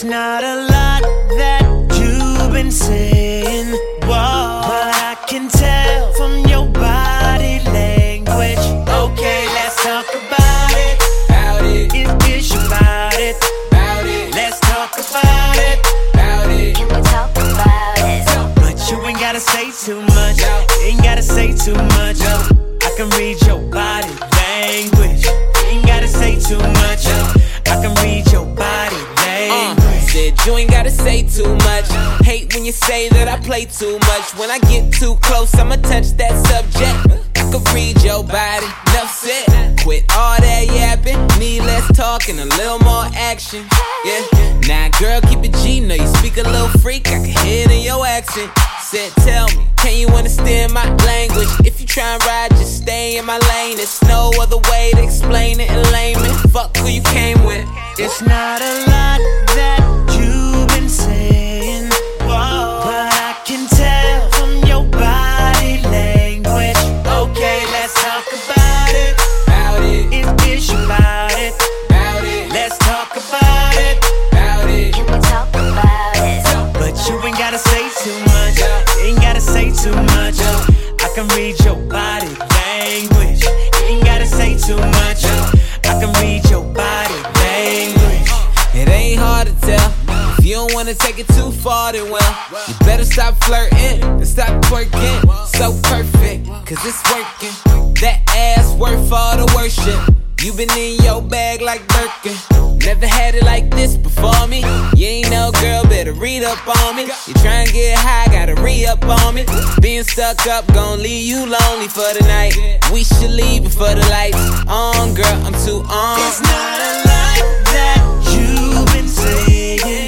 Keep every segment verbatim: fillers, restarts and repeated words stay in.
It's not a lot that you've been saying, whoa, but I can tell from your body language. Okay, let's talk about it. About it. It is about it. About it. Let's talk about it. About it. Can we talk about it? But you ain't gotta say too much. Ain't gotta say too much. I can read your body language. Ain't gotta say too much. I can read your body language. Uh, said you ain't gotta say too much. Hate when you say that I play too much. When I get too close, I'ma touch that subject. I can read your body, enough said. Quit all that yapping, need less talk and a little more action. Yeah, now girl, keep it G, know you speak a little freak, I can hear it in your accent. Said, tell me, can you understand my language? If you try and ride, just stay in my lane. There's no other way to explain it in layman. Fuck who you came with. It's not a lot that you've been saying, whoa, but I can tell from your body language. Okay, let's talk about it. About it. It is about it. About it. Let's talk about it. About it. Can we talk about it? But you ain't gotta say too much. Ain't gotta say too much. I can read your body language. Ain't gotta say too much. I can read your body language. It ain't hard to tell. If you don't wanna take it too far, then well, you better stop flirting and stop twerking. So perfect, cause it's working. That ass worth all the worship. You been in your bag like Birkin. Never had it like this before me. You ain't no girl, better read up on me. You try and get high, gotta re-up on me. Being stuck up gon' leave you lonely for the night. We should leave before the lights on, girl, I'm too on. It's not a lot that you've been saying,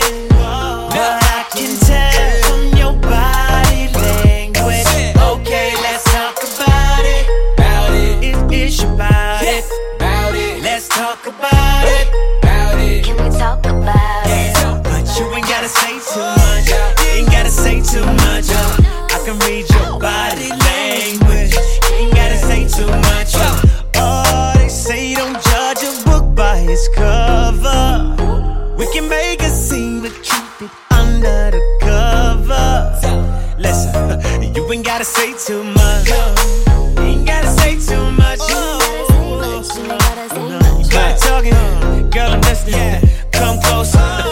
but I can tell from your body language. Okay, let's talk about it. About it. It is about it. About it. Let's talk about it. About it. Can we talk about it? But you ain't gotta say too much. Ain't gotta say too much. I can read your body language. Ain't gotta say too much. Oh, they say don't judge a book by its cover. We can make a scene, but keep it under the cover. Listen, you ain't gotta say too much. Ain't gotta say too much. Ain't gotta say much, ain't gotta say much. You better talking, girl, I'm listening. Come closer.